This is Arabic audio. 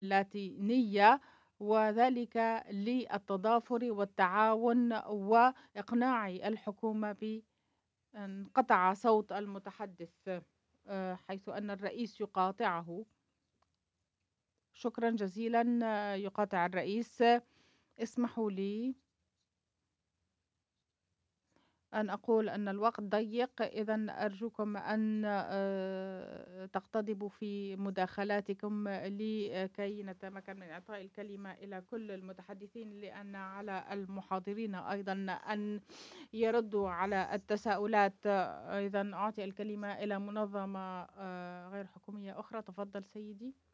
اللاتينية، وذلك للتضافر والتعاون وإقناع الحكومة انقطع صوت المتحدث حيث أن الرئيس يقاطعه. شكرا جزيلا. يقاطع الرئيس. اسمحوا لي أن أقول أن الوقت ضيق، إذا أرجوكم أن تقتضبوا في مداخلاتكم لكي نتمكن من إعطاء الكلمة إلى كل المتحدثين، لأن على المحاضرين أيضا أن يردوا على التساؤلات. إذا أعطي الكلمة إلى منظمة غير حكومية أخرى. تفضل سيدي.